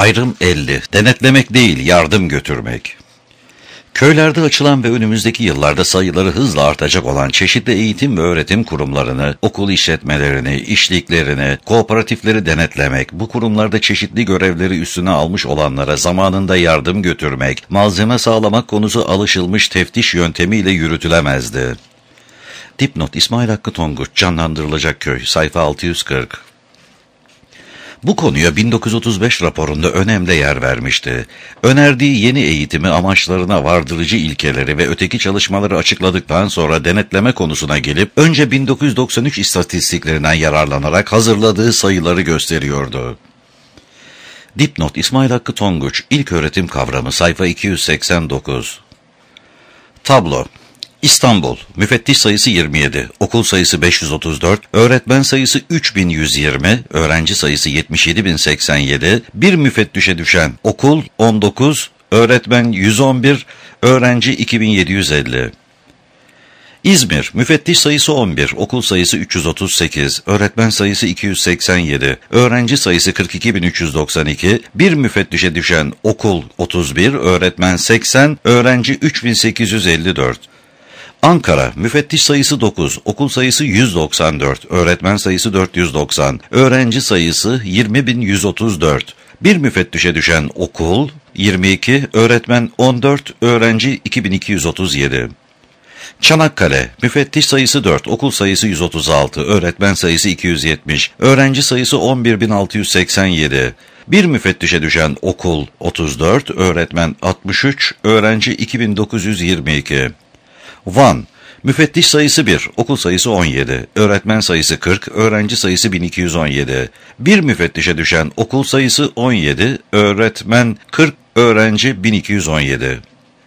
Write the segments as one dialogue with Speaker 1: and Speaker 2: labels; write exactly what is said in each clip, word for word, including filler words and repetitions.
Speaker 1: Ayrım elli. Denetlemek değil, yardım götürmek. Köylerde açılan ve önümüzdeki yıllarda sayıları hızla artacak olan çeşitli eğitim ve öğretim kurumlarını, okul işletmelerini, işliklerini, kooperatifleri denetlemek, bu kurumlarda çeşitli görevleri üstüne almış olanlara zamanında yardım götürmek, malzeme sağlamak konusu alışılmış teftiş yöntemiyle yürütülemezdi. Dipnot: İsmail Hakkı Tonguç, Canlandırılacak Köy, sayfa altı yüz kırk. Bu konuya bin dokuz yüz otuz beş raporunda önemli yer vermişti. Önerdiği yeni eğitimi amaçlarına vardırıcı ilkeleri ve öteki çalışmaları açıkladıktan sonra denetleme konusuna gelip önce bin dokuz yüz doksan üç istatistiklerinden yararlanarak hazırladığı sayıları gösteriyordu. Dipnot: İsmail Hakkı Tonguç, İlköğretim Kavramı, sayfa iki yüz seksen dokuz. Tablo: İstanbul, müfettiş sayısı yirmi yedi, okul sayısı beş yüz otuz dört, öğretmen sayısı üç bin yüz yirmi, öğrenci sayısı yetmiş yedi bin seksen yedi, bir müfettişe düşen okul on dokuz, öğretmen yüz on bir, öğrenci iki bin yedi yüz elli. İzmir, müfettiş sayısı on bir, okul sayısı üç yüz otuz sekiz, öğretmen sayısı iki yüz seksen yedi, öğrenci sayısı kırk iki bin üç yüz doksan iki, bir müfettişe düşen okul otuz bir, öğretmen seksen, öğrenci üç bin sekiz yüz elli dört. Ankara, müfettiş sayısı dokuz, okul sayısı yüz doksan dört, öğretmen sayısı dört yüz doksan, öğrenci sayısı yirmi bin yüz otuz dört. Bir müfettişe düşen okul yirmi iki, öğretmen on dört, öğrenci iki bin iki yüz otuz yedi. Çanakkale, müfettiş sayısı dört, okul sayısı yüz otuz altı, öğretmen sayısı iki yüz yetmiş, öğrenci sayısı on bir bin altı yüz seksen yedi. Bir müfettişe düşen okul otuz dört, öğretmen altmış üç, öğrenci iki bin dokuz yüz yirmi iki. Van, müfettiş sayısı bir, okul sayısı on yedi, öğretmen sayısı kırk, öğrenci sayısı bin iki yüz on yedi. Bir müfettişe düşen okul sayısı on yedi, öğretmen kırk, öğrenci bin iki yüz on yedi.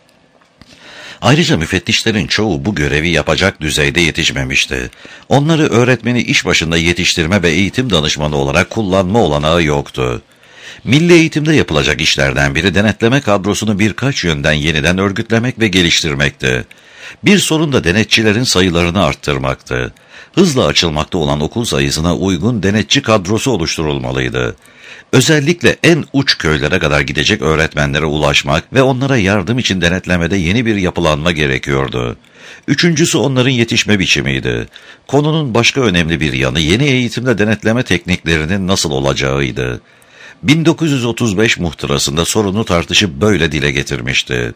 Speaker 1: Ayrıca müfettişlerin çoğu bu görevi yapacak düzeyde yetişmemişti. Onları öğretmeni iş başında yetiştirme ve eğitim danışmanı olarak kullanma olanağı yoktu. Milli eğitimde yapılacak işlerden biri denetleme kadrosunu birkaç yönden yeniden örgütlemek ve geliştirmekti. Bir sorun da denetçilerin sayılarını arttırmaktı. Hızla açılmakta olan okul sayısına uygun denetçi kadrosu oluşturulmalıydı. Özellikle en uç köylere kadar gidecek öğretmenlere ulaşmak ve onlara yardım için denetlemede yeni bir yapılanma gerekiyordu. Üçüncüsü onların yetişme biçimiydi. Konunun başka önemli bir yanı yeni eğitimde denetleme tekniklerinin nasıl olacağıydı. bin dokuz yüz otuz beş muhtırasında sorunu tartışıp böyle dile getirmişti.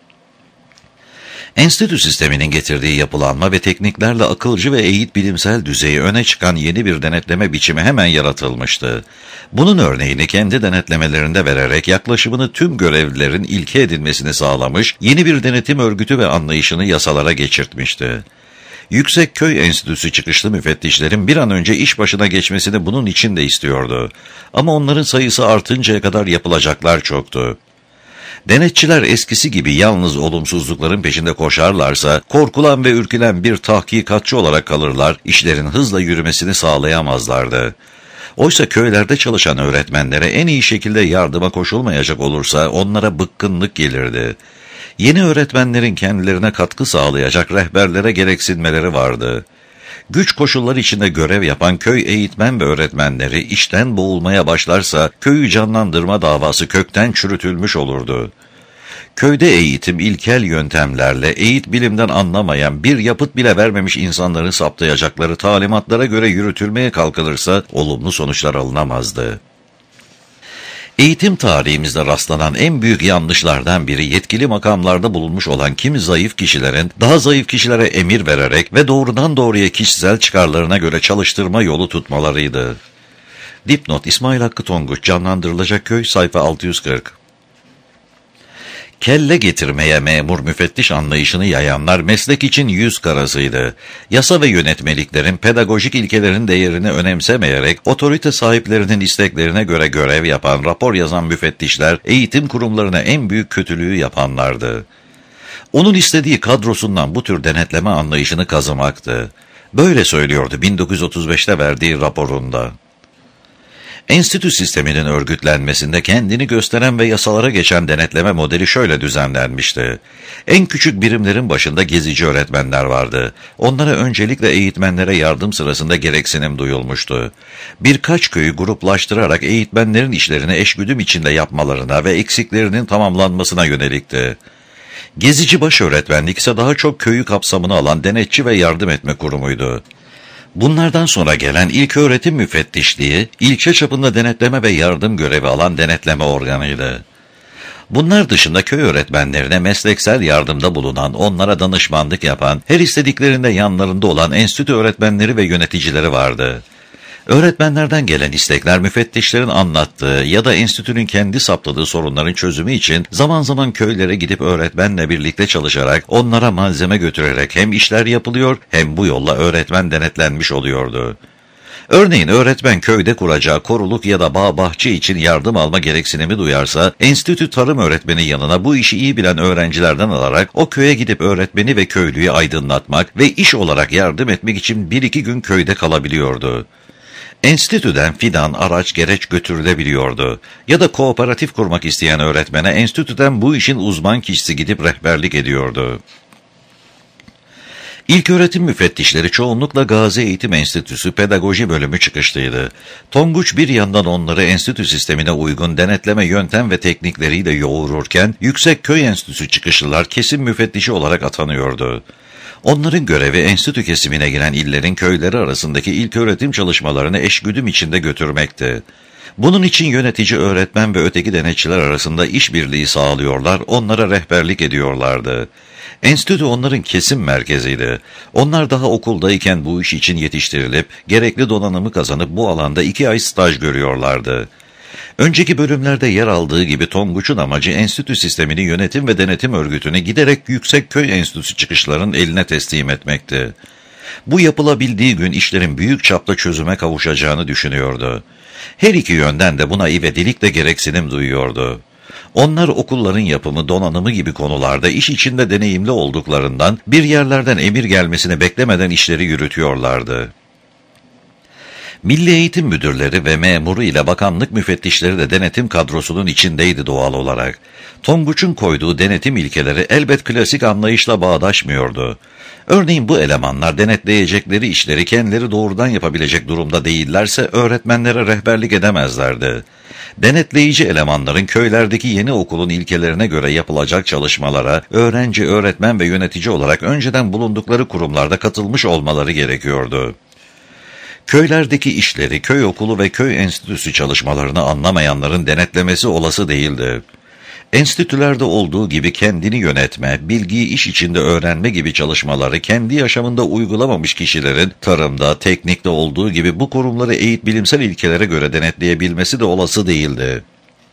Speaker 1: Enstitü sisteminin getirdiği yapılanma ve tekniklerle akılcı ve eğit bilimsel düzeyi öne çıkan yeni bir denetleme biçimi hemen yaratılmıştı. Bunun örneğini kendi denetlemelerinde vererek yaklaşımını tüm görevlilerin ilke edilmesini sağlamış, yeni bir denetim örgütü ve anlayışını yasalara geçirtmişti. Yüksekköy Enstitüsü çıkışlı müfettişlerin bir an önce iş başına geçmesini bunun için de istiyordu. Ama onların sayısı artıncaya kadar yapılacaklar çoktu. Denetçiler eskisi gibi yalnız olumsuzlukların peşinde koşarlarsa, korkulan ve ürkülen bir tahkikatçı olarak kalırlar, işlerin hızla yürümesini sağlayamazlardı. Oysa köylerde çalışan öğretmenlere en iyi şekilde yardıma koşulmayacak olursa onlara bıkkınlık gelirdi. Yeni öğretmenlerin kendilerine katkı sağlayacak rehberlere gereksinmeleri vardı. Güç koşulları içinde görev yapan köy eğitmen ve öğretmenleri işten boğulmaya başlarsa köyü canlandırma davası kökten çürütülmüş olurdu. Köyde eğitim ilkel yöntemlerle eğit bilimden anlamayan bir yapıt bile vermemiş insanları saptayacakları talimatlara göre yürütülmeye kalkılırsa olumlu sonuçlar alınamazdı. Eğitim tarihimizde rastlanan en büyük yanlışlardan biri yetkili makamlarda bulunmuş olan kimi zayıf kişilerin daha zayıf kişilere emir vererek ve doğrudan doğruya kişisel çıkarlarına göre çalıştırma yolu tutmalarıydı. Dipnot: İsmail Hakkı Tonguç, Canlandırılacak Köy, sayfa altı yüz kırk. Kelle getirmeye memur müfettiş anlayışını yayanlar meslek için yüz karasıydı. Yasa ve yönetmeliklerin pedagojik ilkelerin değerini önemsemeyerek otorite sahiplerinin isteklerine göre görev yapan, rapor yazan müfettişler eğitim kurumlarına en büyük kötülüğü yapanlardı. Onun istediği kadrosundan bu tür denetleme anlayışını kazımaktı. Böyle söylüyordu bin dokuz yüz otuz beşte verdiği raporunda. Enstitü sisteminin örgütlenmesinde kendini gösteren ve yasalara geçen denetleme modeli şöyle düzenlenmişti. En küçük birimlerin başında gezici öğretmenler vardı. Onlara öncelikle eğitmenlere yardım sırasında gereksinim duyulmuştu. Birkaç köyü gruplaştırarak eğitmenlerin işlerini eşgüdüm içinde yapmalarına ve eksiklerinin tamamlanmasına yönelikti. Gezici başöğretmenlik ise daha çok köyü kapsamına alan denetçi ve yardım etme kurumuydu. Bunlardan sonra gelen ilköğretim müfettişliği, ilçe çapında denetleme ve yardım görevi alan denetleme organıydı. Bunlar dışında köy öğretmenlerine mesleksel yardımda bulunan, onlara danışmanlık yapan, her istediklerinde yanlarında olan enstitü öğretmenleri ve yöneticileri vardı. Öğretmenlerden gelen istekler müfettişlerin anlattığı ya da enstitünün kendi saptadığı sorunların çözümü için zaman zaman köylere gidip öğretmenle birlikte çalışarak onlara malzeme götürerek hem işler yapılıyor hem bu yolla öğretmen denetlenmiş oluyordu. Örneğin öğretmen köyde kuracağı koruluk ya da bağ bahçe için yardım alma gereksinimi duyarsa, enstitü tarım öğretmeni yanına bu işi iyi bilen öğrencilerden alarak o köye gidip öğretmeni ve köylüyü aydınlatmak ve iş olarak yardım etmek için bir iki gün köyde kalabiliyordu. Enstitüden fidan, araç, gereç götürülebiliyordu. Ya da kooperatif kurmak isteyen öğretmene enstitüden bu işin uzman kişisi gidip rehberlik ediyordu. İlköğretim müfettişleri çoğunlukla Gazi Eğitim Enstitüsü Pedagoji Bölümü çıkışlıydı. Tonguç bir yandan onları enstitü sistemine uygun denetleme yöntem ve teknikleriyle yoğururken, Yüksek Köy Enstitüsü çıkışlılar kesim müfettişi olarak atanıyordu. Onların görevi enstitü kesimine giren illerin köyleri arasındaki ilköğretim çalışmalarını eşgüdüm içinde götürmekti. Bunun için yönetici öğretmen ve öteki denetçiler arasında işbirliği sağlıyorlar, onlara rehberlik ediyorlardı. Enstitü onların kesim merkeziydi. Onlar daha okuldayken bu iş için yetiştirilip, gerekli donanımı kazanıp bu alanda iki ay staj görüyorlardı. Önceki bölümlerde yer aldığı gibi Tonguç'un amacı enstitü sistemini yönetim ve denetim örgütünü giderek Yüksek Köy Enstitüsü çıkışların eline teslim etmekti. Bu yapılabildiği gün işlerin büyük çapta çözüme kavuşacağını düşünüyordu. Her iki yönden de buna ivedilikle gereksinim duyuyordu. Onlar okulların yapımı, donanımı gibi konularda iş içinde deneyimli olduklarından bir yerlerden emir gelmesini beklemeden işleri yürütüyorlardı. Milli Eğitim Müdürleri ve memuru ile bakanlık müfettişleri de denetim kadrosunun içindeydi doğal olarak. Tonguç'un koyduğu denetim ilkeleri elbet klasik anlayışla bağdaşmıyordu. Örneğin bu elemanlar denetleyecekleri işleri kendileri doğrudan yapabilecek durumda değillerse öğretmenlere rehberlik edemezlerdi. Denetleyici elemanların köylerdeki yeni okulun ilkelerine göre yapılacak çalışmalara öğrenci, öğretmen ve yönetici olarak önceden bulundukları kurumlarda katılmış olmaları gerekiyordu. Köylerdeki işleri, köy okulu ve köy enstitüsü çalışmalarını anlamayanların denetlemesi olası değildi. Enstitülerde olduğu gibi kendini yönetme, bilgiyi iş içinde öğrenme gibi çalışmaları kendi yaşamında uygulamamış kişilerin tarımda, teknikte olduğu gibi bu kurumları eğit bilimsel ilkelere göre denetleyebilmesi de olası değildi.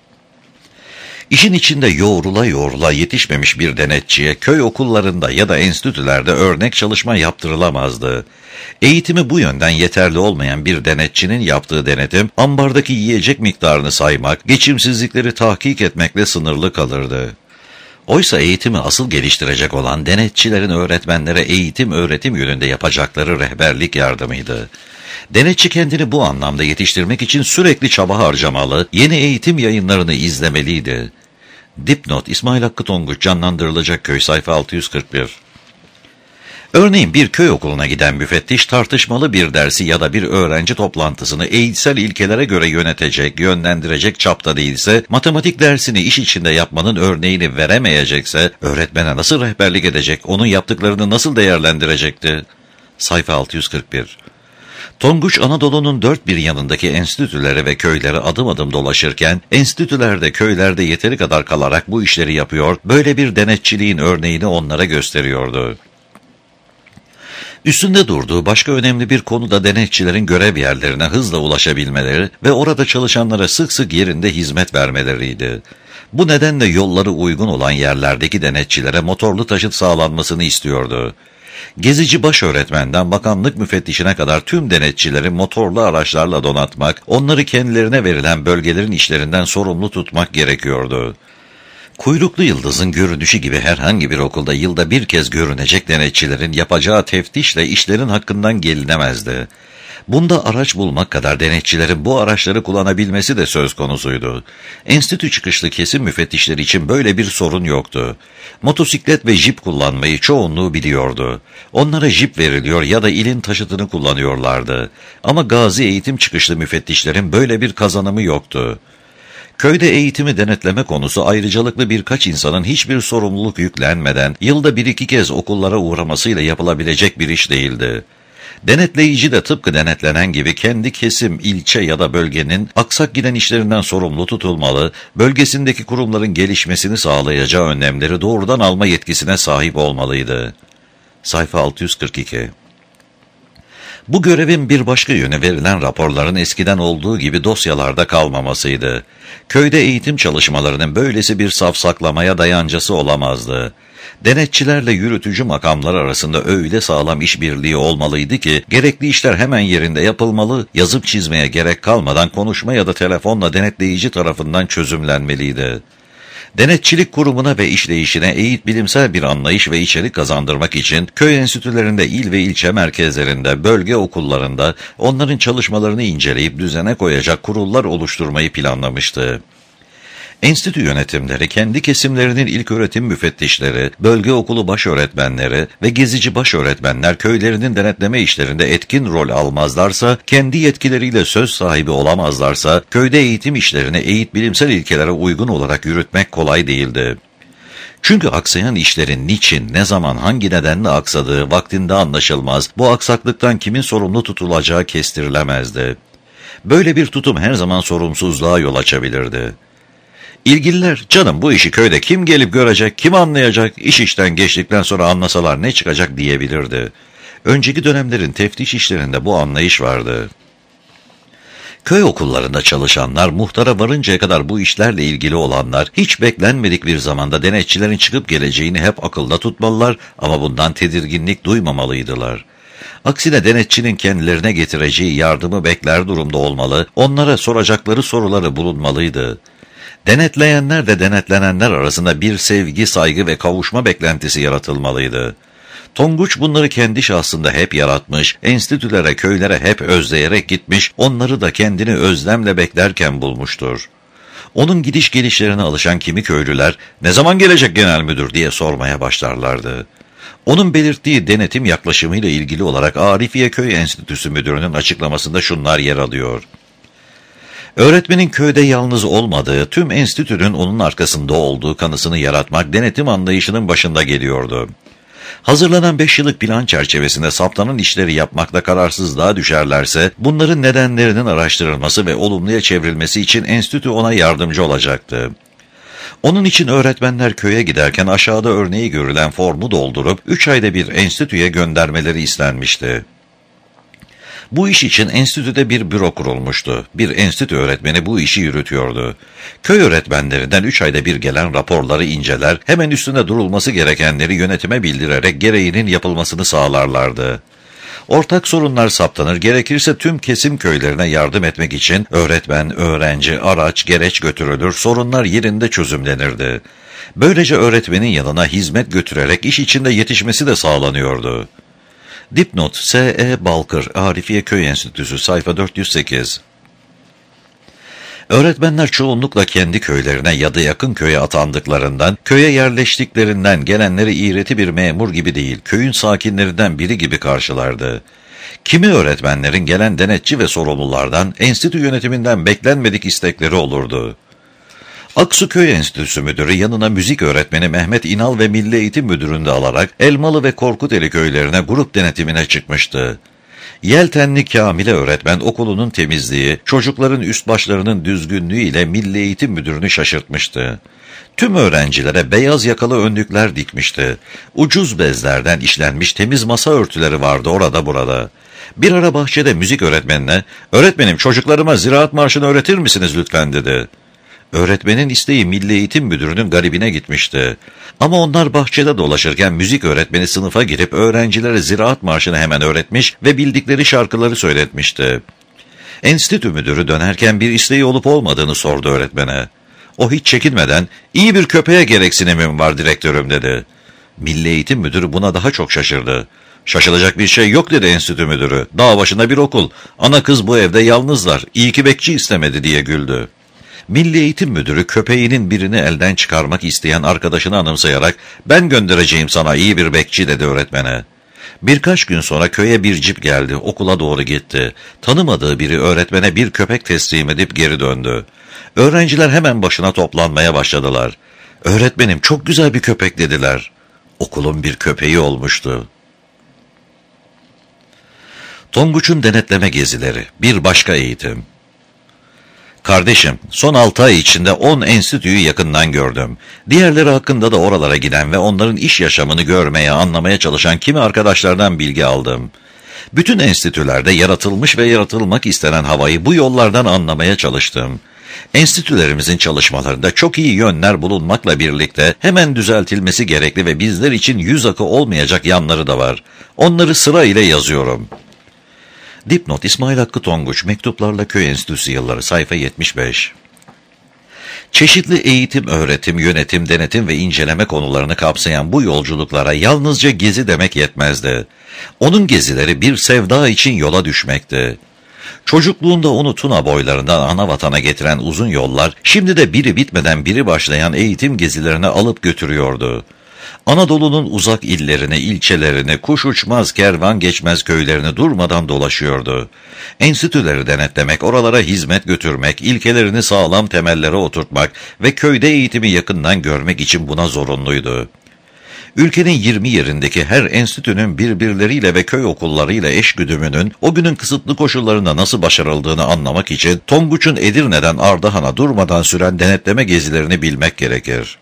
Speaker 1: İşin içinde yoğrula yoğrula yetişmemiş bir denetçiye köy okullarında ya da enstitülerde örnek çalışma yaptırılamazdı. Eğitimi bu yönden yeterli olmayan bir denetçinin yaptığı denetim, ambardaki yiyecek miktarını saymak, geçimsizlikleri tahkik etmekle sınırlı kalırdı. Oysa eğitimi asıl geliştirecek olan denetçilerin öğretmenlere eğitim öğretim yönünde yapacakları rehberlik yardımıydı. Denetçi kendini bu anlamda yetiştirmek için sürekli çaba harcamalı, yeni eğitim yayınlarını izlemeliydi. Dipnot İsmail Hakkı Tonguç, Canlandırılacak Köy, sayfa altı yüz kırk bir. Örneğin bir köy okuluna giden müfettiş tartışmalı bir dersi ya da bir öğrenci toplantısını eğitsel ilkelere göre yönetecek, yönlendirecek çapta değilse, matematik dersini iş içinde yapmanın örneğini veremeyecekse, öğretmene nasıl rehberlik edecek, onun yaptıklarını nasıl değerlendirecekti? Sayfa altı yüz kırk bir. Tonguç, Anadolu'nun dört bir yanındaki enstitülere ve köylere adım adım dolaşırken, enstitülerde, köylerde yeteri kadar kalarak bu işleri yapıyor, böyle bir denetçiliğin örneğini onlara gösteriyordu. Üstünde durduğu başka önemli bir konu da denetçilerin görev yerlerine hızla ulaşabilmeleri ve orada çalışanlara sık sık yerinde hizmet vermeleriydi. Bu nedenle yolları uygun olan yerlerdeki denetçilere motorlu taşıt sağlanmasını istiyordu. Gezici başöğretmenden bakanlık müfettişine kadar tüm denetçileri motorlu araçlarla donatmak, onları kendilerine verilen bölgelerin işlerinden sorumlu tutmak gerekiyordu. Kuyruklu yıldızın görünüşü gibi herhangi bir okulda yılda bir kez görünecek denetçilerin yapacağı teftişle işlerin hakkından gelinemezdi. Bunda araç bulmak kadar denetçilerin bu araçları kullanabilmesi de söz konusuydu. Enstitü çıkışlı kesim müfettişleri için böyle bir sorun yoktu. Motosiklet ve jip kullanmayı çoğunluğu biliyordu. Onlara jip veriliyor ya da ilin taşıtını kullanıyorlardı. Ama gazi eğitim çıkışlı müfettişlerin böyle bir kazanımı yoktu. Köyde eğitimi denetleme konusu ayrıcalıklı birkaç insanın hiçbir sorumluluk yüklenmeden yılda bir iki kez okullara uğramasıyla yapılabilecek bir iş değildi. Denetleyici de tıpkı denetlenen gibi kendi kesim, ilçe ya da bölgenin aksak giden işlerinden sorumlu tutulmalı, bölgesindeki kurumların gelişmesini sağlayacağı önlemleri doğrudan alma yetkisine sahip olmalıydı. Sayfa altı yüz kırk iki. Bu görevin bir başka yönü verilen raporların eskiden olduğu gibi dosyalarda kalmamasıydı. Köyde eğitim çalışmalarının böylesi bir safsaklamaya dayancası olamazdı. Denetçilerle yürütücü makamlar arasında öyle sağlam işbirliği olmalıydı ki gerekli işler hemen yerinde yapılmalı, yazıp çizmeye gerek kalmadan konuşma ya da telefonla denetleyici tarafından çözümlenmeliydi. Denetçilik kurumuna ve işleyişine eğit bilimsel bir anlayış ve içerik kazandırmak için köy enstitülerinde, il ve ilçe merkezlerinde, bölge okullarında onların çalışmalarını inceleyip düzene koyacak kurullar oluşturmayı planlamıştı. Enstitü yönetimleri kendi kesimlerinin ilköğretim müfettişleri, bölge okulu başöğretmenleri ve gezici başöğretmenler köylerinin denetleme işlerinde etkin rol almazlarsa, kendi yetkileriyle söz sahibi olamazlarsa, köyde eğitim işlerini eğit bilimsel ilkelere uygun olarak yürütmek kolay değildi. Çünkü aksayan işlerin niçin, ne zaman, hangi nedenle aksadığı vaktinde anlaşılmaz, bu aksaklıktan kimin sorumlu tutulacağı kestirilemezdi. Böyle bir tutum her zaman sorumsuzluğa yol açabilirdi. İlgililer, canım bu işi köyde kim gelip görecek, kim anlayacak, iş işten geçtikten sonra anlasalar ne çıkacak diyebilirdi. Önceki dönemlerin teftiş işlerinde bu anlayış vardı. Köy okullarında çalışanlar, muhtara varıncaya kadar bu işlerle ilgili olanlar, hiç beklenmedik bir zamanda denetçilerin çıkıp geleceğini hep akılda tutmalılar ama bundan tedirginlik duymamalıydılar. Aksine denetçinin kendilerine getireceği yardımı bekler durumda olmalı, onlara soracakları soruları bulunmalıydı. Denetleyenler de denetlenenler arasında bir sevgi, saygı ve kavuşma beklentisi yaratılmalıydı. Tonguç bunları kendi şahsında hep yaratmış, enstitülere, köylere hep özleyerek gitmiş, onları da kendini özlemle beklerken bulmuştur. Onun gidiş gelişlerine alışan kimi köylüler, "Ne zaman gelecek genel müdür?" diye sormaya başlarlardı. Onun belirttiği denetim yaklaşımıyla ilgili olarak Arifiye Köy Enstitüsü Müdürü'nün açıklamasında şunlar yer alıyor. Öğretmenin köyde yalnız olmadığı, tüm enstitünün onun arkasında olduğu kanısını yaratmak denetim anlayışının başında geliyordu. Hazırlanan beş yıllık plan çerçevesinde saptanan işleri yapmakta kararsızlığa düşerlerse, bunların nedenlerinin araştırılması ve olumluya çevrilmesi için enstitü ona yardımcı olacaktı. Onun için öğretmenler köye giderken aşağıda örneği görülen formu doldurup üç ayda bir enstitüye göndermeleri istenmişti. Bu iş için enstitüde bir büro kurulmuştu. Bir enstitü öğretmeni bu işi yürütüyordu. Köy öğretmenlerinden üç ayda bir gelen raporları inceler, hemen üstünde durulması gerekenleri yönetime bildirerek gereğinin yapılmasını sağlarlardı. Ortak sorunlar saptanır, gerekirse tüm kesim köylerine yardım etmek için öğretmen, öğrenci, araç, gereç götürülür, sorunlar yerinde çözümlenirdi. Böylece öğretmenin yanına hizmet götürerek iş içinde yetişmesi de sağlanıyordu. Dipnot S E Balkır, Arifiye Köy Enstitüsü, sayfa dört yüz sekiz. Öğretmenler çoğunlukla kendi köylerine ya da yakın köye atandıklarından, köye yerleştiklerinden gelenleri iğreti bir memur gibi değil, köyün sakinlerinden biri gibi karşılardı. Kimi öğretmenlerin gelen denetçi ve sorumlulardan, enstitü yönetiminden beklenmedik istekleri olurdu. Aksu Köy Enstitüsü Müdürü yanına müzik öğretmeni Mehmet İnal ve Milli Eğitim Müdürü'nü de alarak Elmalı ve Korkuteli köylerine grup denetimine çıkmıştı. Yeltenli Kamile öğretmen okulunun temizliği, çocukların üst başlarının düzgünlüğü ile Milli Eğitim Müdürünü şaşırtmıştı. Tüm öğrencilere beyaz yakalı önlükler dikmişti. Ucuz bezlerden işlenmiş temiz masa örtüleri vardı orada burada. Bir ara bahçede müzik öğretmenine, "Öğretmenim, çocuklarıma Ziraat Marşı'nı öğretir misiniz lütfen?" dedi. Öğretmenin isteği Milli Eğitim Müdürü'nün garibine gitmişti. Ama onlar bahçede dolaşırken müzik öğretmeni sınıfa girip öğrencilere Ziraat Marşı'nı hemen öğretmiş ve bildikleri şarkıları söyletmişti. Enstitü müdürü dönerken bir isteği olup olmadığını sordu öğretmene. O hiç çekinmeden, "İyi bir köpeğe gereksinimim var direktörüm" dedi. Milli Eğitim Müdürü buna daha çok şaşırdı. Şaşılacak bir şey yok dedi enstitü müdürü. Dağ başında bir okul. Ana kız bu evde yalnızlar. İyi ki bekçi istemedi diye güldü. Milli Eğitim Müdürü köpeğinin birini elden çıkarmak isteyen arkadaşını anımsayarak ben göndereceğim sana iyi bir bekçi dedi öğretmene. Birkaç gün sonra köye bir cip geldi, okula doğru gitti. Tanımadığı biri öğretmene bir köpek teslim edip geri döndü. Öğrenciler hemen başına toplanmaya başladılar. Öğretmenim çok güzel bir köpek dediler. Okulun bir köpeği olmuştu. Tonguç'un denetleme gezileri, bir başka eğitim. Kardeşim, son altı ay içinde on enstitüyü yakından gördüm. Diğerleri hakkında da oralara giden ve onların iş yaşamını görmeye, anlamaya çalışan kimi arkadaşlardan bilgi aldım. Bütün enstitülerde yaratılmış ve yaratılmak istenen havayı bu yollardan anlamaya çalıştım. Enstitülerimizin çalışmalarında çok iyi yönler bulunmakla birlikte hemen düzeltilmesi gerekli ve bizler için yüz akı olmayacak yanları da var. Onları sıra ile yazıyorum. Dipnot İsmail Hakkı Tonguç, Mektuplarla Köy Enstitüsü Yılları, sayfa yetmiş beş. Çeşitli eğitim, öğretim, yönetim, denetim ve inceleme konularını kapsayan bu yolculuklara yalnızca gezi demek yetmezdi. Onun gezileri bir sevda için yola düşmekti. Çocukluğunda onu Tuna boylarından ana vatana getiren uzun yollar, şimdi de biri bitmeden biri başlayan eğitim gezilerine alıp götürüyordu. Anadolu'nun uzak illerini, ilçelerini, kuş uçmaz, kervan geçmez köylerini durmadan dolaşıyordu. Enstitüleri denetlemek, oralara hizmet götürmek, ilkelerini sağlam temellere oturtmak ve köyde eğitimi yakından görmek için buna zorunluydu. Ülkenin yirmi yerindeki her enstitünün birbirleriyle ve köy okullarıyla eşgüdümünün o günün kısıtlı koşullarında nasıl başarıldığını anlamak için Tonguç'un Edirne'den Ardahan'a durmadan süren denetleme gezilerini bilmek gerekir.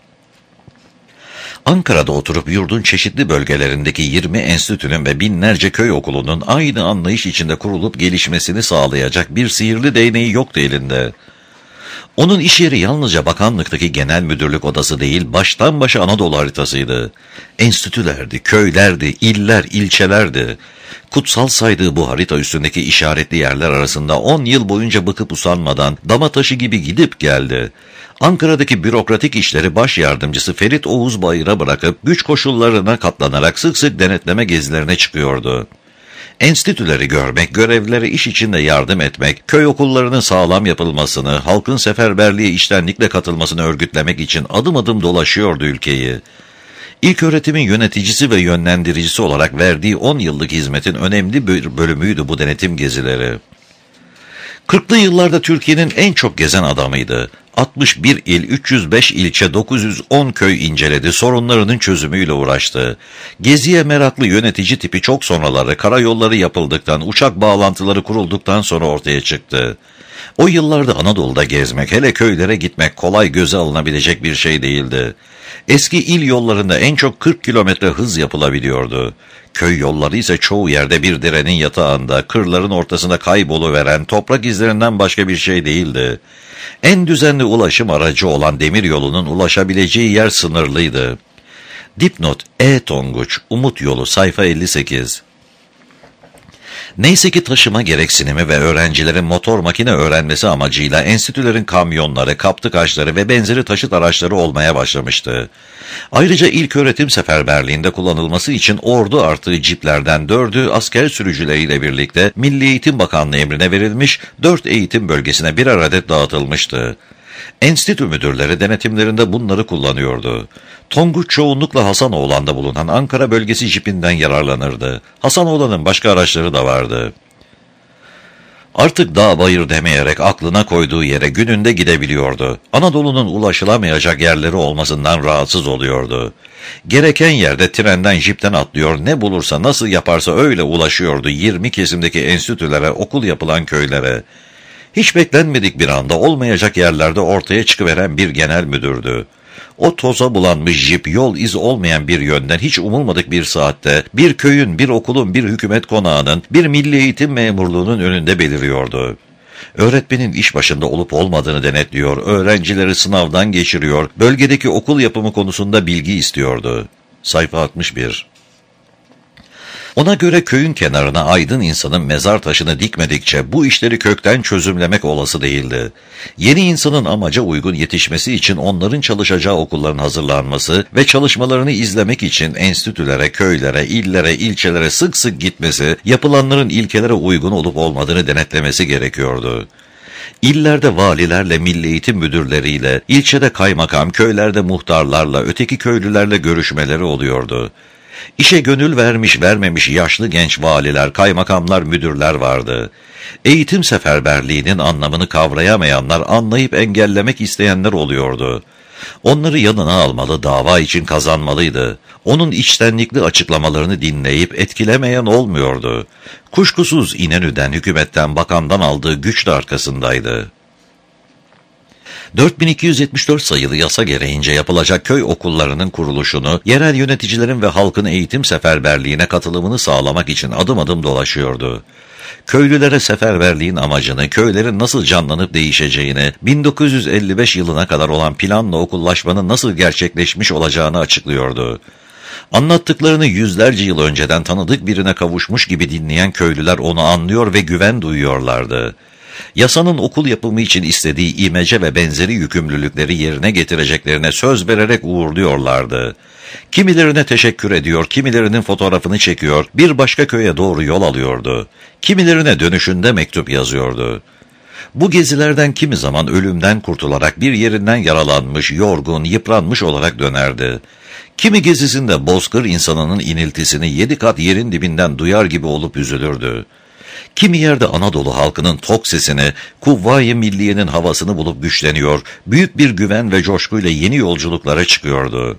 Speaker 1: Ankara'da oturup yurdun çeşitli bölgelerindeki yirmi enstitünün ve binlerce köy okulunun aynı anlayış içinde kurulup gelişmesini sağlayacak bir sihirli değneği yoktu elinde. Onun iş yeri yalnızca bakanlıktaki genel müdürlük odası değil, baştan başa Anadolu haritasıydı. Enstitülerdi, köylerdi, iller, ilçelerdi. Kutsal saydığı bu harita üstündeki işaretli yerler arasında on yıl boyunca bıkıp usanmadan dama taşı gibi gidip geldi. Ankara'daki bürokratik işleri baş yardımcısı Ferit Oğuz Bayır'a bırakıp güç koşullarına katlanarak sık sık denetleme gezilerine çıkıyordu. Enstitüleri görmek, görevlilere iş içinde yardım etmek, köy okullarının sağlam yapılmasını, halkın seferberliğe içtenlikle katılmasını örgütlemek için adım adım dolaşıyordu ülkeyi. İlköğretimin yöneticisi ve yönlendiricisi olarak verdiği on yıllık hizmetin önemli bir bölümüydü bu denetim gezileri. kırklı yıllarda Türkiye'nin en çok gezen adamıydı. altmış bir il, üç yüz beş ilçe, dokuz yüz on köy inceledi, sorunlarının çözümüyle uğraştı. Geziye meraklı yönetici tipi çok sonraları, karayolları yapıldıktan, uçak bağlantıları kurulduktan sonra ortaya çıktı. O yıllarda Anadolu'da gezmek, hele köylere gitmek kolay göze alınabilecek bir şey değildi. Eski il yollarında en çok kırk kilometre hız yapılabiliyordu. Köy yolları ise çoğu yerde bir derenin yatağında, kırların ortasında kayboluveren toprak izlerinden başka bir şey değildi. En düzenli ulaşım aracı olan demiryolunun ulaşabileceği yer sınırlıydı. Dipnot E. Tonguç, Umut Yolu, sayfa elli sekiz. Neyse ki taşıma gereksinimi ve öğrencilerin motor makine öğrenmesi amacıyla enstitülerin kamyonları, kaptıkaçları ve benzeri taşıt araçları olmaya başlamıştı. Ayrıca ilköğretim seferberliğinde kullanılması için ordu artığı ciplerden dördü asker sürücüleriyle birlikte Milli Eğitim Bakanlığı emrine verilmiş, dört eğitim bölgesine birer adet dağıtılmıştı. Enstitü müdürleri denetimlerinde bunları kullanıyordu. Tonguç çoğunlukla Hasanoğlan'da bulunan Ankara bölgesi jipinden yararlanırdı. Hasanoğlan'ın başka araçları da vardı. Artık dağ bayır demeyerek aklına koyduğu yere gününde gidebiliyordu. Anadolu'nun ulaşılamayacak yerleri olmasından rahatsız oluyordu. Gereken yerde trenden, jipten atlıyor, ne bulursa nasıl yaparsa öyle ulaşıyordu yirmi kesimdeki enstitülere, okul yapılan köylere. Hiç beklenmedik bir anda olmayacak yerlerde ortaya çıkıveren bir genel müdürdü. O toza bulanmış jip yol iz olmayan bir yönden hiç umulmadık bir saatte bir köyün, bir okulun, bir hükümet konağının, bir milli eğitim memurluğunun önünde beliriyordu. Öğretmenin iş başında olup olmadığını denetliyor, öğrencileri sınavdan geçiriyor, bölgedeki okul yapımı konusunda bilgi istiyordu. Sayfa altmış bir. Ona göre köyün kenarına aydın insanın mezar taşını dikmedikçe bu işleri kökten çözümlemek olası değildi. Yeni insanın amaca uygun yetişmesi için onların çalışacağı okulların hazırlanması ve çalışmalarını izlemek için enstitülere, köylere, illere, ilçelere sık sık gitmesi, yapılanların ilkelere uygun olup olmadığını denetlemesi gerekiyordu. İllerde valilerle, milli eğitim müdürleriyle, ilçede kaymakam, köylerde muhtarlarla, öteki köylülerle görüşmeleri oluyordu. İşe gönül vermiş vermemiş yaşlı genç valiler, kaymakamlar, müdürler vardı. Eğitim seferberliğinin anlamını kavrayamayanlar, anlayıp engellemek isteyenler oluyordu. Onları yanına almalı, dava için kazanmalıydı. Onun içtenlikli açıklamalarını dinleyip etkilemeyen olmuyordu. Kuşkusuz İnönü'den, hükümetten, bakandan aldığı güç de arkasındaydı. dört bin iki yüz yetmiş dört sayılı yasa gereğince yapılacak köy okullarının kuruluşunu, yerel yöneticilerin ve halkın eğitim seferberliğine katılımını sağlamak için adım adım dolaşıyordu. Köylülere seferberliğin amacını, köylerin nasıl canlanıp değişeceğini, bin dokuz yüz elli beş yılına kadar olan planla okullaşmanın nasıl gerçekleşmiş olacağını açıklıyordu. Anlattıklarını yüzlerce yıl önceden tanıdık birine kavuşmuş gibi dinleyen köylüler onu anlıyor ve güven duyuyorlardı. Yasanın okul yapımı için istediği imece ve benzeri yükümlülükleri yerine getireceklerine söz vererek uğurluyorlardı. Kimilerine teşekkür ediyor, kimilerinin fotoğrafını çekiyor, bir başka köye doğru yol alıyordu. Kimilerine dönüşünde mektup yazıyordu. Bu gezilerden kimi zaman ölümden kurtularak bir yerinden yaralanmış, yorgun, yıpranmış olarak dönerdi. Kimi gezisinde bozkır insanının iniltisini yedi kat yerin dibinden duyar gibi olup üzülürdü. Kimi yerde Anadolu halkının tok sesini, Kuvvayi Milliye'nin havasını bulup güçleniyor, büyük bir güven ve coşkuyla yeni yolculuklara çıkıyordu.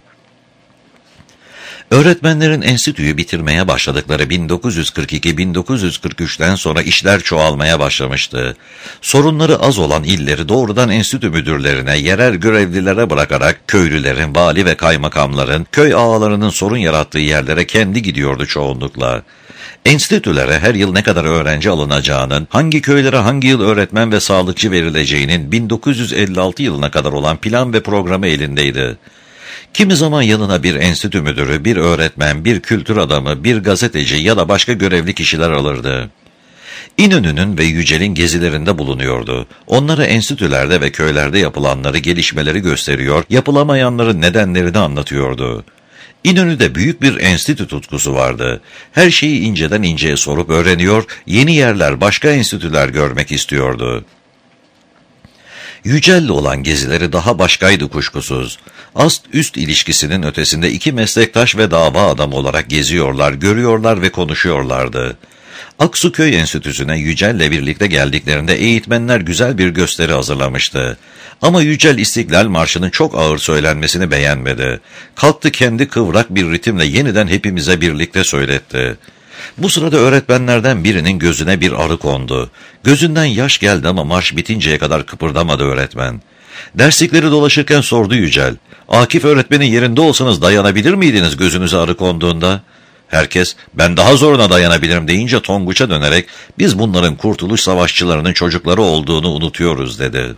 Speaker 1: Öğretmenlerin enstitüyü bitirmeye başladıkları bin dokuz yüz kırk iki bin dokuz yüz kırk üç'ten sonra işler çoğalmaya başlamıştı. Sorunları az olan illeri doğrudan enstitü müdürlerine, yerel görevlilere bırakarak köylülerin, vali ve kaymakamların, köy ağalarının sorun yarattığı yerlere kendi gidiyordu çoğunlukla. Enstitülere her yıl ne kadar öğrenci alınacağının, hangi köylere hangi yıl öğretmen ve sağlıkçı verileceğinin bin dokuz yüz elli altı yılına kadar olan plan ve programı elindeydi. Kimi zaman yanına bir enstitü müdürü, bir öğretmen, bir kültür adamı, bir gazeteci ya da başka görevli kişiler alırdı. İnönü'nün ve Yücel'in gezilerinde bulunuyordu. Onlara enstitülerde ve köylerde yapılanları, gelişmeleri gösteriyor, yapılamayanların nedenlerini anlatıyordu. İnönü'de büyük bir enstitü tutkusu vardı. Her şeyi inceden inceye sorup öğreniyor, yeni yerler, başka enstitüler görmek istiyordu. Yücel'le olan gezileri daha başkaydı kuşkusuz. Ast-üst ilişkisinin ötesinde iki meslektaş ve dava adamı olarak geziyorlar, görüyorlar ve konuşuyorlardı. Aksu Köy Enstitüsü'ne Yücel'le birlikte geldiklerinde eğitmenler güzel bir gösteri hazırlamıştı. Ama Yücel İstiklal Marşı'nın çok ağır söylenmesini beğenmedi. Kalktı kendi kıvrak bir ritimle yeniden hepimize birlikte söyletti. Bu sırada öğretmenlerden birinin gözüne bir arı kondu. Gözünden yaş geldi ama marş bitinceye kadar kıpırdamadı öğretmen. Derslikleri dolaşırken sordu Yücel. Akif öğretmenin yerinde olsanız dayanabilir miydiniz gözünüze arı konduğunda? Herkes ben daha zoruna dayanabilirim deyince Tonguç'a dönerek biz bunların kurtuluş savaşçılarının çocukları olduğunu unutuyoruz dedi.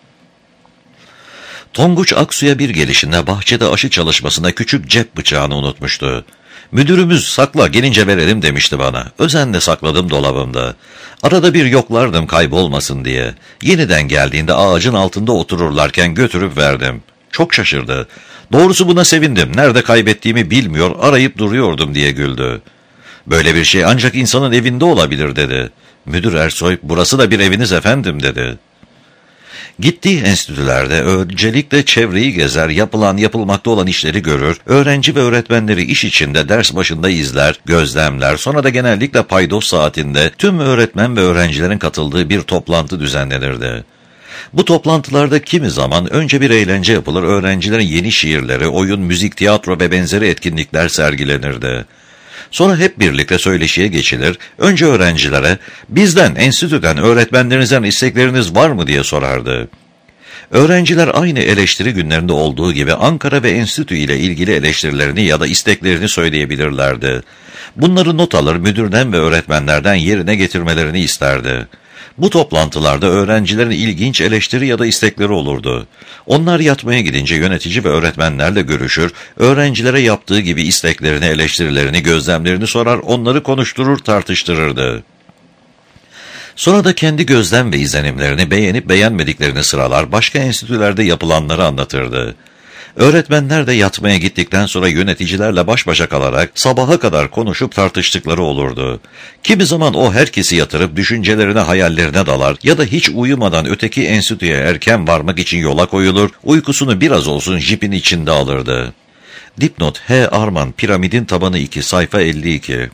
Speaker 1: Tonguç Aksu'ya bir gelişinde bahçede aşı çalışmasında küçük cep bıçağını unutmuştu. Müdürümüz sakla gelince verelim demişti bana. Özenle sakladım dolabımda. Arada bir yoklardım kaybolmasın diye. Yeniden geldiğinde ağacın altında otururlarken götürüp verdim. Çok şaşırdı. Doğrusu buna sevindim. Nerede kaybettiğimi bilmiyor, arayıp duruyordum diye güldü. Böyle bir şey ancak insanın evinde olabilir dedi. Müdür Ersoy, burası da bir eviniz efendim dedi. Gittiği enstitülerde öncelikle çevreyi gezer, yapılan yapılmakta olan işleri görür, öğrenci ve öğretmenleri iş içinde ders başında izler, gözlemler, sonra da genellikle paydos saatinde tüm öğretmen ve öğrencilerin katıldığı bir toplantı düzenlenirdi. Bu toplantılarda kimi zaman önce bir eğlence yapılır, öğrencilerin yeni şiirleri, oyun, müzik, tiyatro ve benzeri etkinlikler sergilenirdi. Sonra hep birlikte söyleşiye geçilir, önce öğrencilere, bizden, enstitüden, öğretmenlerinizden istekleriniz var mı diye sorardı. Öğrenciler aynı eleştiri günlerinde olduğu gibi Ankara ve enstitü ile ilgili eleştirilerini ya da isteklerini söyleyebilirlerdi. Bunları not alır, müdürden ve öğretmenlerden yerine getirmelerini isterdi. Bu toplantılarda öğrencilerin ilginç eleştiri ya da istekleri olurdu. Onlar yatmaya gidince yönetici ve öğretmenlerle görüşür, öğrencilere yaptığı gibi isteklerini, eleştirilerini, gözlemlerini sorar, onları konuşturur, tartıştırırdı. Sonra da kendi gözlem ve izlenimlerini, beğenip beğenmediklerini sıralar, başka enstitülerde yapılanları anlatırdı. Öğretmenler de yatmaya gittikten sonra yöneticilerle baş başa kalarak sabaha kadar konuşup tartıştıkları olurdu. Kimi zaman o herkesi yatırıp düşüncelerine, hayallerine dalar ya da hiç uyumadan öteki enstitüye erken varmak için yola koyulur, uykusunu biraz olsun jipin içinde alırdı. Dipnot: H. Arman, Piramidin Tabanı iki, sayfa elli iki.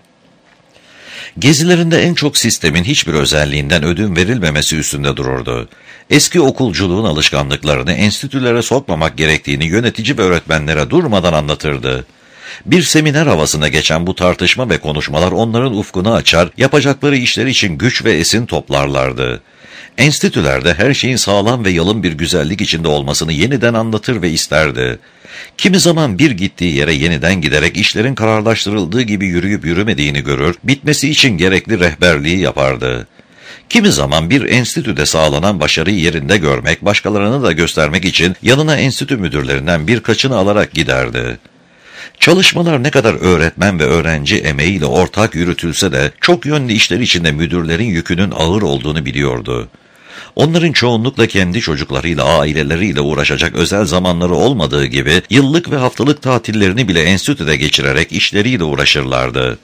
Speaker 1: Gezilerinde en çok sistemin hiçbir özelliğinden ödün verilmemesi üstünde dururdu. Eski okulculuğun alışkanlıklarını enstitülere sokmamak gerektiğini yönetici ve öğretmenlere durmadan anlatırdı. Bir seminer havasına geçen bu tartışma ve konuşmalar onların ufkunu açar, yapacakları işler için güç ve esin toplarlardı. Enstitülerde her şeyin sağlam ve yalın bir güzellik içinde olmasını yeniden anlatır ve isterdi. Kimi zaman bir gittiği yere yeniden giderek işlerin kararlaştırıldığı gibi yürüyüp yürümediğini görür, bitmesi için gerekli rehberliği yapardı. Kimi zaman bir enstitüde sağlanan başarıyı yerinde görmek, başkalarına da göstermek için yanına enstitü müdürlerinden birkaçını alarak giderdi. Çalışmalar ne kadar öğretmen ve öğrenci emeğiyle ortak yürütülse de çok yönlü işler içinde müdürlerin yükünün ağır olduğunu biliyordu. Onların çoğunlukla kendi çocuklarıyla, aileleriyle uğraşacak özel zamanları olmadığı gibi yıllık ve haftalık tatillerini bile enstitüde geçirerek işleriyle uğraşırlardı.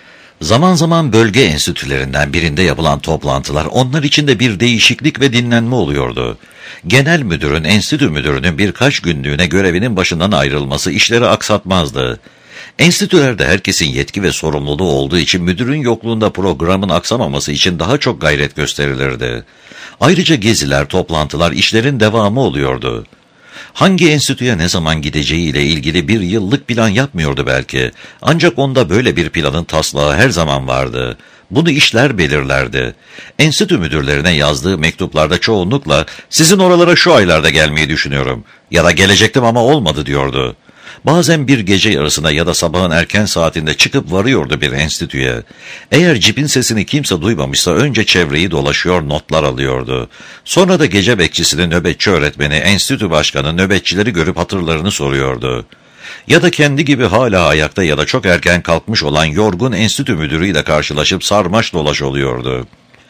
Speaker 1: Zaman zaman bölge enstitülerinden birinde yapılan toplantılar onlar için de bir değişiklik ve dinlenme oluyordu. Genel müdürün enstitü müdürünün birkaç günlüğüne görevinin başından ayrılması işleri aksatmazdı. Enstitülerde herkesin yetki ve sorumluluğu olduğu için müdürün yokluğunda programın aksamaması için daha çok gayret gösterilirdi. Ayrıca geziler, toplantılar işlerin devamı oluyordu. Hangi enstitüye ne zaman gideceğiyle ilgili bir yıllık plan yapmıyordu belki. Ancak onda böyle bir planın taslağı her zaman vardı. Bunu işler belirlerdi. Enstitü müdürlerine yazdığı mektuplarda çoğunlukla "Sizin oralara şu aylarda gelmeyi düşünüyorum" ya da "Gelecektim ama olmadı" diyordu. Bazen bir gece yarısına ya da sabahın erken saatinde çıkıp varıyordu bir enstitüye. Eğer cipin sesini kimse duymamışsa önce çevreyi dolaşıyor, notlar alıyordu. Sonra da gece bekçisinin nöbetçi öğretmeni, enstitü başkanı nöbetçileri görüp hatırlarını soruyordu. Ya da kendi gibi hala ayakta ya da çok erken kalkmış olan yorgun enstitü müdürüyle karşılaşıp sarmaş dolaş oluyordu.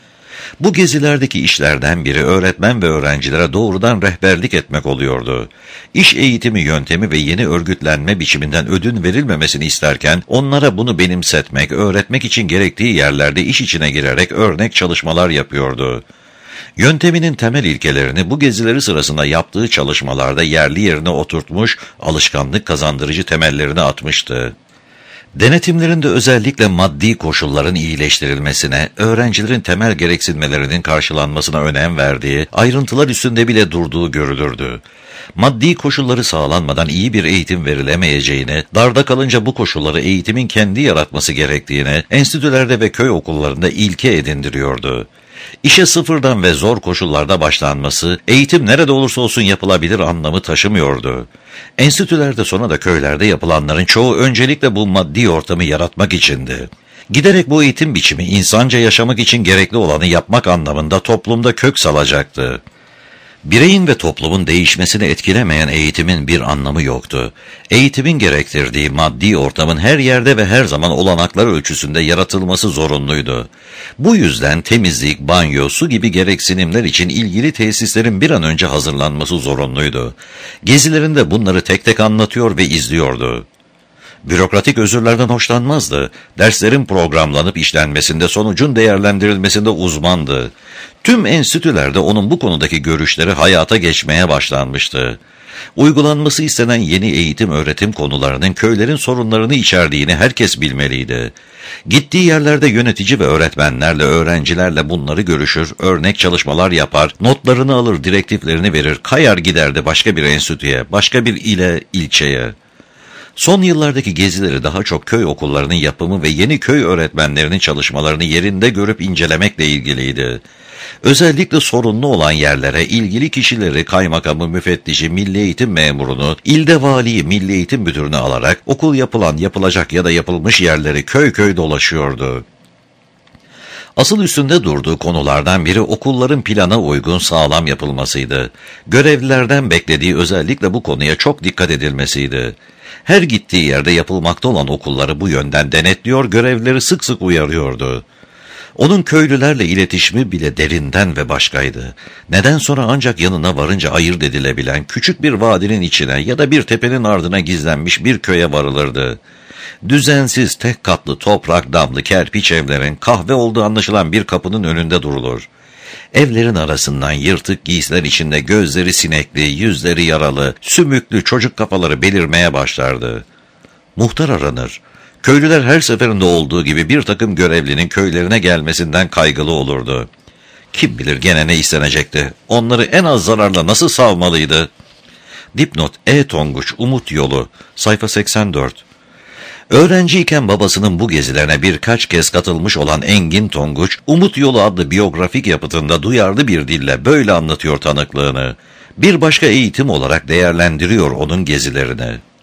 Speaker 1: Bu gezilerdeki işlerden biri öğretmen ve öğrencilere doğrudan rehberlik etmek oluyordu. İş eğitimi yöntemi ve yeni örgütlenme biçiminden ödün verilmemesini isterken onlara bunu benimsetmek, öğretmek için gerektiği yerlerde iş içine girerek örnek çalışmalar yapıyordu. Yönteminin temel ilkelerini bu gezileri sırasında yaptığı çalışmalarda yerli yerine oturtmuş, alışkanlık kazandırıcı temellerini atmıştı. Denetimlerinde özellikle maddi koşulların iyileştirilmesine, öğrencilerin temel gereksinmelerinin karşılanmasına önem verdiği, ayrıntılar üstünde bile durduğu görülürdü. Maddi koşulları sağlanmadan iyi bir eğitim verilemeyeceğini, darda kalınca bu koşulları eğitimin kendi yaratması gerektiğini, enstitülerde ve köy okullarında ilke edindiriyordu. İşe sıfırdan ve zor koşullarda başlanması, eğitim nerede olursa olsun yapılabilir anlamı taşımıyordu. Enstitülerde sonra da köylerde yapılanların çoğu öncelikle bu maddi ortamı yaratmak içindi. Giderek bu eğitim biçimi insanca yaşamak için gerekli olanı yapmak anlamında toplumda kök salacaktı. Bireyin ve toplumun değişmesini etkilemeyen eğitimin bir anlamı yoktu. Eğitimin gerektirdiği maddi ortamın her yerde ve her zaman olanaklar ölçüsünde yaratılması zorunluydu. Bu yüzden temizlik, banyo, su gibi gereksinimler için ilgili tesislerin bir an önce hazırlanması zorunluydu. Gezilerinde bunları tek tek anlatıyor ve izliyordu. Bürokratik özürlerden hoşlanmazdı. Derslerin programlanıp işlenmesinde, sonucun değerlendirilmesinde uzmandı. Tüm enstitülerde onun bu konudaki görüşleri hayata geçmeye başlanmıştı. Uygulanması istenen yeni eğitim öğretim konularının köylerin sorunlarını içerdiğini herkes bilmeliydi. Gittiği yerlerde yönetici ve öğretmenlerle, öğrencilerle bunları görüşür, örnek çalışmalar yapar, notlarını alır, direktiflerini verir, kayar giderdi başka bir enstitüye, başka bir ile, ilçeye. Son yıllardaki gezileri daha çok köy okullarının yapımı ve yeni köy öğretmenlerinin çalışmalarını yerinde görüp incelemekle ilgiliydi. Özellikle sorunlu olan yerlere ilgili kişileri, kaymakamı, müfettişi, milli eğitim memurunu, ilde valiyi, milli eğitim müdürünü alarak okul yapılan, yapılacak ya da yapılmış yerleri köy köy dolaşıyordu. Asıl üstünde durduğu konulardan biri okulların plana uygun sağlam yapılmasıydı. Görevlilerden beklediği özellikle bu konuya çok dikkat edilmesiydi. Her gittiği yerde yapılmakta olan okulları bu yönden denetliyor, görevlileri sık sık uyarıyordu. Onun köylülerle iletişimi bile derinden ve başkaydı. Neden sonra ancak yanına varınca ayırt edilebilen küçük bir vadinin içine ya da bir tepenin ardına gizlenmiş bir köye varılırdı. Düzensiz tek katlı toprak damlı kerpiç evlerin kahve olduğu anlaşılan bir kapının önünde durulur. Evlerin arasından yırtık giysiler içinde gözleri sinekli, yüzleri yaralı, sümüklü çocuk kafaları belirmeye başlardı. Muhtar aranır. Köylüler her seferinde olduğu gibi bir takım görevlinin köylerine gelmesinden kaygılı olurdu. Kim bilir gene ne istenecekti? Onları en az zararla nasıl savmalıydı? Dipnot E. Tonguç, Umut Yolu, sayfa seksen dört. Öğrenciyken babasının bu gezilerine birkaç kez katılmış olan Engin Tonguç, Umut Yolu adlı biyografik yapıtında duyarlı bir dille böyle anlatıyor tanıklığını. Bir başka eğitim olarak değerlendiriyor onun gezilerini.